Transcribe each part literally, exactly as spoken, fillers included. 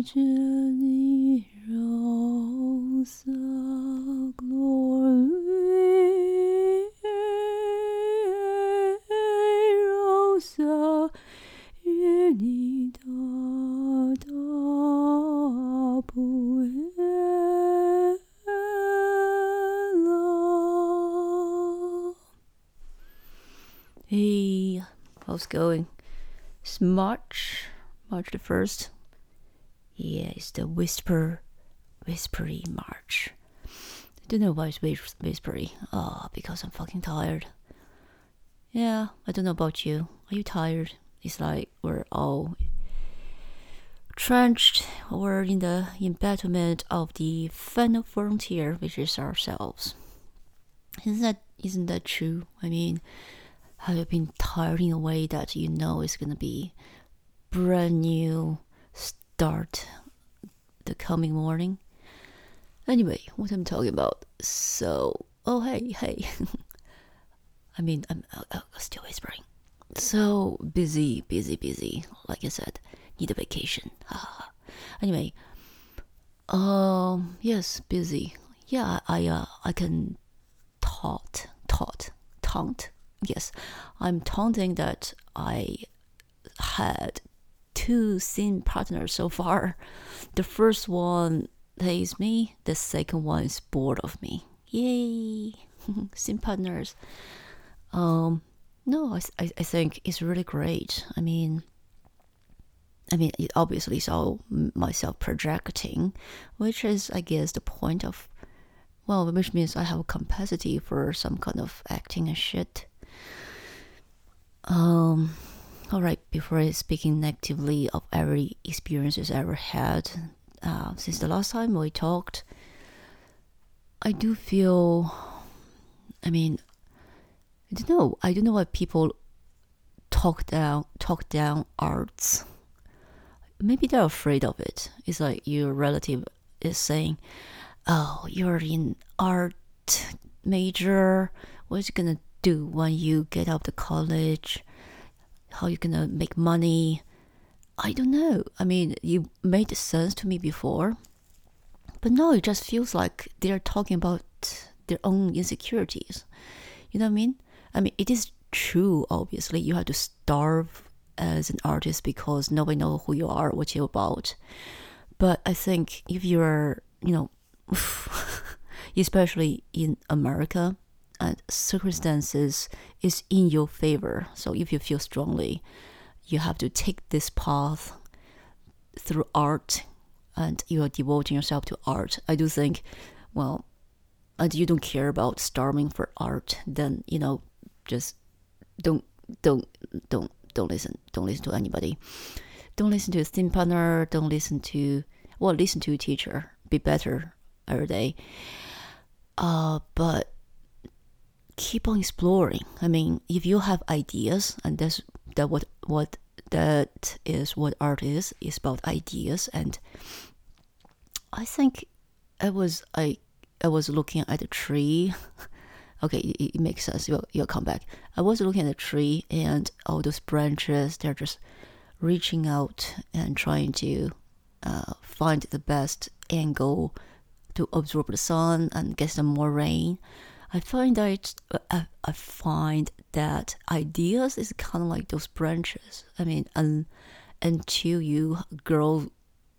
generosa gloriosa unidad abuela. Hey, how's it going? It's March, March the first. Yeah, it's the whisper, whispery March. I don't know why it's whispery. Oh, because I'm fucking tired. Yeah, I don't know about you. Are you tired? It's like we're all trenched or in the embattlement of the final frontier, which is ourselves. Isn't that isn't that true? I mean, have you been tired in a way that you know it's gonna be brand new start the coming morning? Anyway, what I'm talking about. So, oh hey, hey. I mean, I'm, I'm still whispering. So busy, busy, busy. Like I said, need a vacation. Anyway, um, yes, busy. Yeah, I, uh, I can taunt, taunt, taunt. Yes, I'm taunting that I had two scene partners so far. The first one hates me. The second one is bored of me. Yay, scene partners. Um, no, I, I, I think it's really great. I mean, I mean, it obviously is all myself projecting, which is, I guess, the point of, well, which means I have a capacity for some kind of acting and shit. Um, all right. Before I speaking negatively of every experiences I ever had, uh, since the last time we talked, I do feel, I mean, I don't know. I don't know why people talk down, talk down arts. Maybe they're afraid of it. It's like your relative is saying, "Oh, you're in art major. What you gonna do when you get out of college? How you gonna make money?" I don't know. I mean, you made sense to me before, but now it just feels like they're talking about their own insecurities. You know what I mean? I mean, it is true, obviously. You have to starve as an artist because nobody knows who you are, what you're about. But I think if you're, you know, especially in America, and circumstances is in your favor. So if you feel strongly, you have to take this path through art and you are devoting yourself to art. I do think, well, and you don't care about starving for art, then, you know, just don't don't don't don't listen don't listen to anybody. Don't listen to a scene partner. Don't listen to, well, listen to a teacher. Be better every day. Uh, but keep on exploring. I mean, if you have ideas, and that's that what what that is what art is. Is about ideas. And I think I was I I was looking at a tree. Okay, it, it makes sense. You'll, you'll come back. I was looking at a tree and all those branches, they're just reaching out and trying to uh, find the best angle to absorb the sun and get some more rain. I find that I, I find that ideas is kind of like those branches. I mean, un, until you grow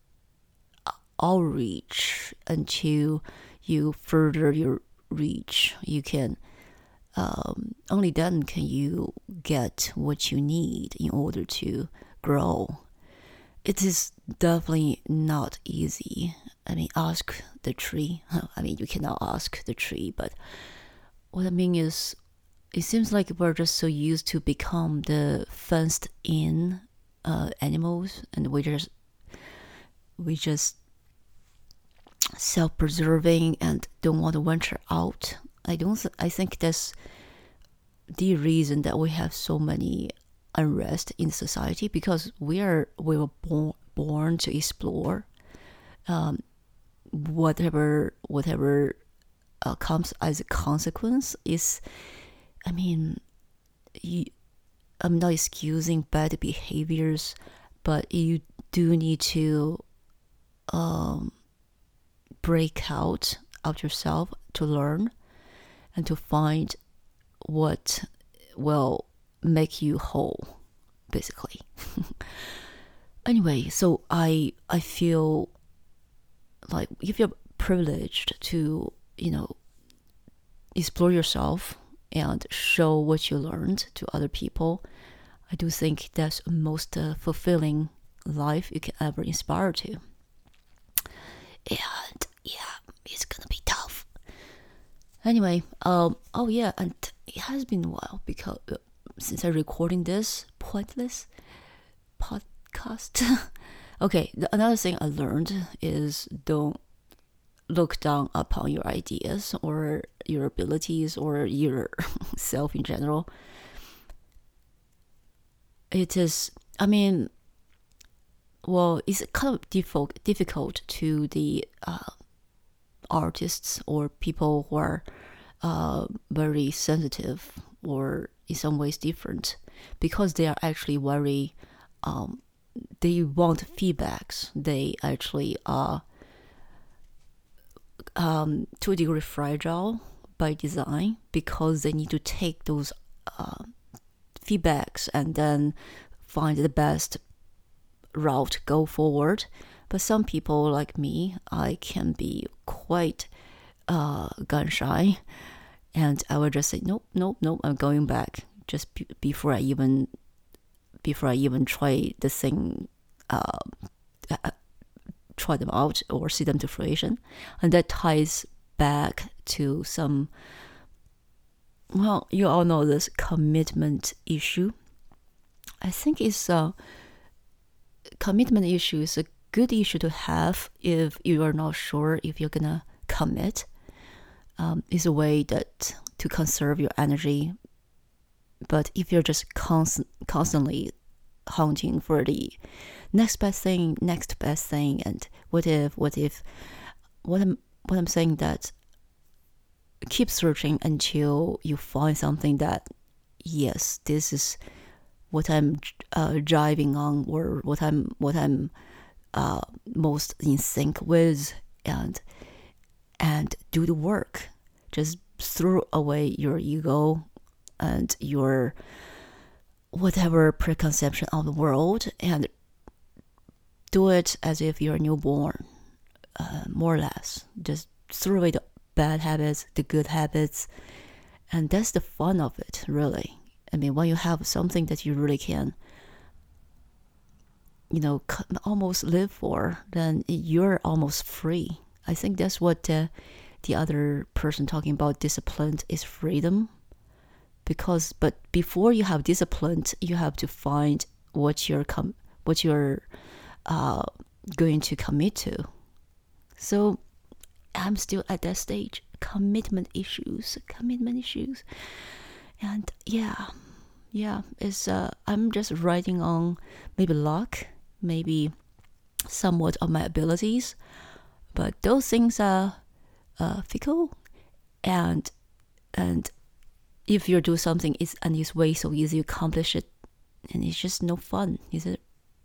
outreach, until you further your reach, you can um, only then can you get what you need in order to grow. It is definitely not easy. I mean, ask the tree. I mean, you cannot ask the tree, but what I mean is, it seems like we're just so used to become the fenced in uh, animals, and we just we just self-preserving and don't want to venture out. I don't. Th- I think that's the reason that we have so many unrest in society, because we are we were born born to explore. Um, whatever whatever uh, comes as a consequence is, I mean, you, I'm not excusing bad behaviors, but you do need to um, break out of yourself to learn and to find what will make you whole, basically. Anyway, so I I feel like if you're privileged to, you know, explore yourself and show what you learned to other people, I do think that's the most uh, fulfilling life you can ever inspire to. And yeah, it's gonna be tough. Anyway, um, oh yeah, and it has been a while because uh, since I'm recording this pointless podcast. Okay, the, another thing I learned is don't look down upon your ideas or your abilities or your self in general. It is, I mean, well, it's kind of difficult, difficult to the uh, artists or people who are uh, very sensitive or in some ways different, because they are actually very, um, they want feedbacks. They actually are um, to a degree fragile by design, because they need to take those uh, feedbacks and then find the best route to go forward. But some people like me, I can be quite uh, gun shy, and I would just say nope, nope, nope. I'm going back just b- before I even before I even try the thing, uh, try them out or see them to fruition, and that ties back to some. Well, you all know this commitment issue. I think it's a commitment issue is a good issue to have if you are not sure if you're gonna commit. Um, it's a way that to conserve your energy. But if you're just constant, constantly hunting for the next best thing, next best thing, and what if, what if, what I'm, what I'm saying that keep searching until you find something that, yes, this is what I'm uh, driving on, or what I'm what I'm uh, most in sync with, and and do the work. Just throw away your ego and your whatever preconception of the world, and do it as if you're a newborn, uh, more or less. Just throw away the bad habits, the good habits, and that's the fun of it, really. I mean, when you have something that you really can, you know, almost live for, then you're almost free. I think that's what uh, the other person talking about discipline is freedom. Because, but before you have discipline, you have to find what you're com- what you're uh, going to commit to. So I'm still at that stage. Commitment issues, commitment issues. And yeah, yeah, it's uh, I'm just riding on maybe luck, maybe somewhat of my abilities, but those things are uh, fickle, and and if you do something it's, and it's way so easy to accomplish it, and it's just no fun, is it?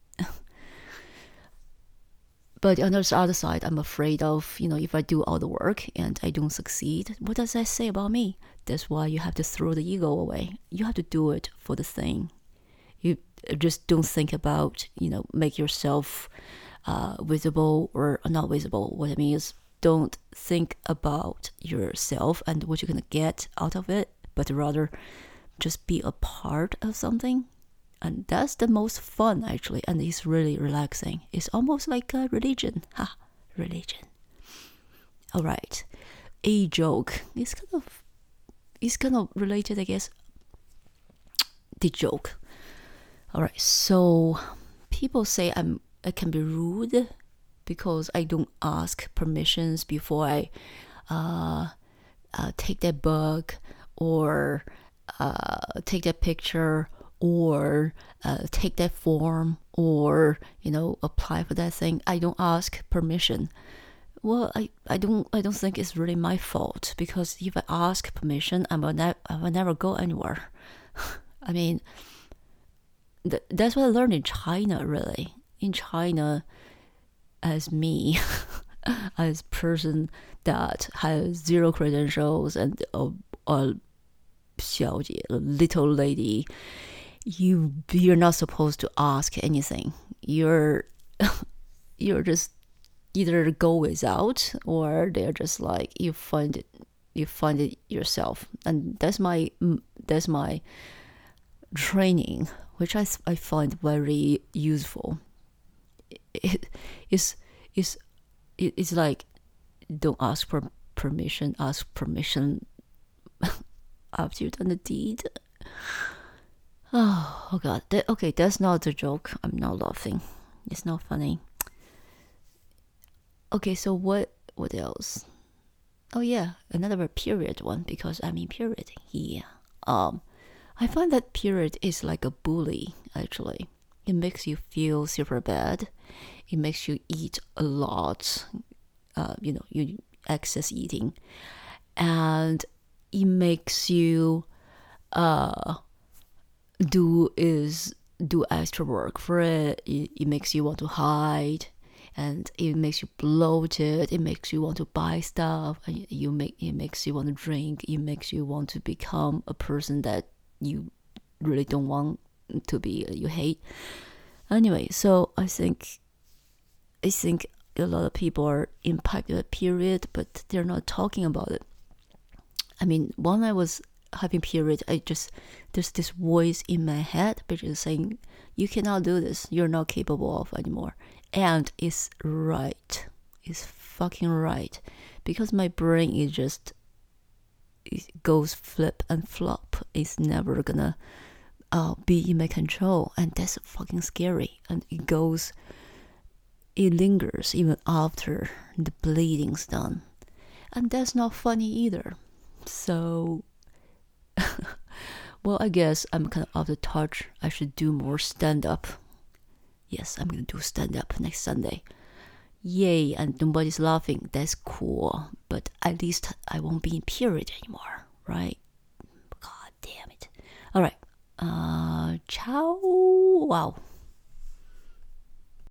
But on the other side, I'm afraid of, you know, if I do all the work and I don't succeed, what does that say about me? That's why you have to throw the ego away. You have to do it for the thing. You just don't think about, you know, make yourself uh, visible or not visible. What I mean is, don't think about yourself and what you're going to get out of it, but rather just be a part of something. And that's the most fun, actually, and it's really relaxing. It's almost like a religion. Ha, religion. All right, a joke. It's kind of, it's kind of related, I guess. The joke. All right, so people say I'm, I can be rude because I don't ask permissions before I uh, uh, take that book or uh, take that picture, or uh, take that form, or, you know, apply for that thing. I don't ask permission. Well, I, I don't I don't think it's really my fault, because if I ask permission, I will, ne- I will never go anywhere. I mean, th- that's what I learned in China, really. In China, as me, as a person that has zero credentials and a, a 小姐, a little lady, you you're not supposed to ask anything. You're you're just either go without, or they're just like you find it you find it yourself. And that's my that's my training, which I, I find very useful. It is is it's like don't ask for permission, ask permission after you've done the deed. Oh, oh god. That, okay, that's not a joke. I'm not laughing. It's not funny. Okay, so what what else? Oh yeah, another period one, because I'm in period. Yeah. Um I find that period is like a bully, actually. It makes you feel super bad. It makes you eat a lot. Uh, you know, you excess eating. And it makes you uh do is do extra work for it. it. It makes you want to hide, and it makes you bloated. It makes you want to buy stuff. And you make it makes you want to drink. It makes you want to become a person that you really don't want to be. You hate. Anyway, so I think I think a lot of people are impacted by period, but they're not talking about it. I mean, when I was having period, I just there's this voice in my head which is saying, you cannot do this, you're not capable of anymore. And it's right. It's fucking right. Because my brain is just, it goes flip and flop. It's never gonna uh, be in my control. And that's fucking scary. And it goes, it lingers even after the bleeding's done. And that's not funny either. So, well, I guess I'm kind of off the touch. I should do more stand-up. Yes, I'm gonna do stand-up next Sunday. Yay, and nobody's laughing. That's cool. But at least I won't be in period anymore, right? God damn it. Alright. Uh, ciao. Wow.